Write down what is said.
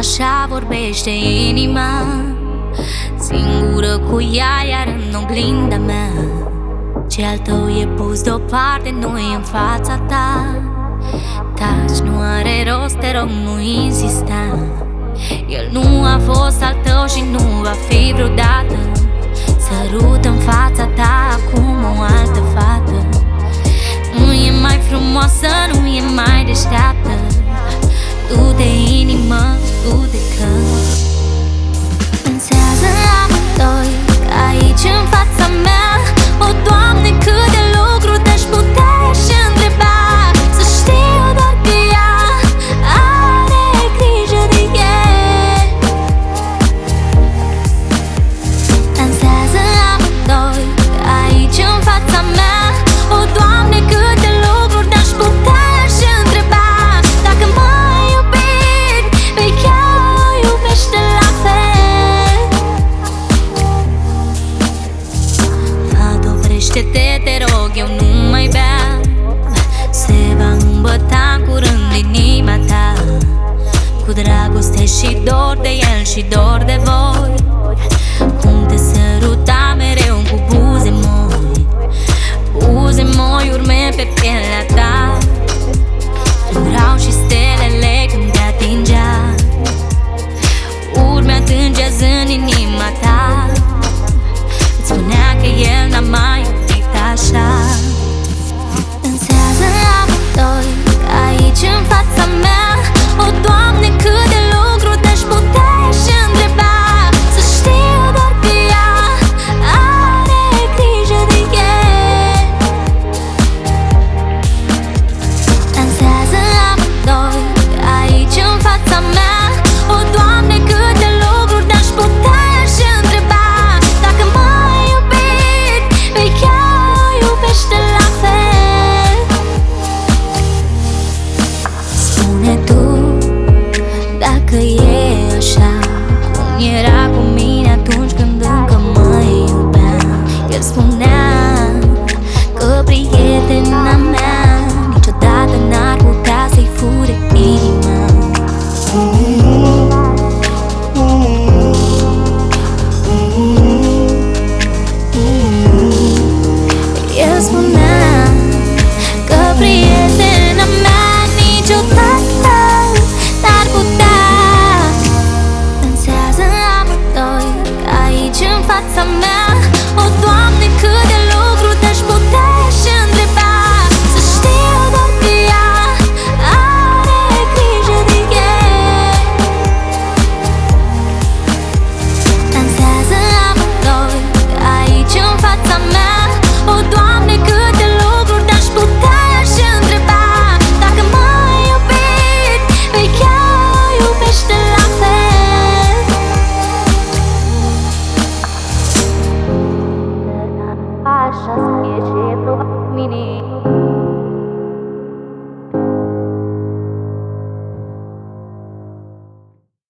așa vorbește inima, singură cu ea, iar în oglinda mea ce al tău e pus deoparte, nu e în fața ta. Taci, nu are rost, te rog, nu insista. El nu a fost al tău și nu va fi vreodată. Sărut în fața ta acum o altă fată. Nu e mai frumoasă, nu e mai deșteaptă. Du-te inimă, du-te că pensează amândoi că aici în fața mea, o, Doamne, cât de lucru te-aș putea și întreba. Să știu doar că ea are grijă de el. Dansează amândoi că aici în fața mea, o, Doamne, cât de lucruri te-aș putea și întreba. Dacă m-ai iubit, pe ea o iubește la fel. Fată, oprește-te, te rog, eu nu mai beau. Se va îmbăta în curând inima ta, cu dragoste și dor de el și dor de voi. Cum te săruta mereu cu buze moi, buze moi, urme pe pielea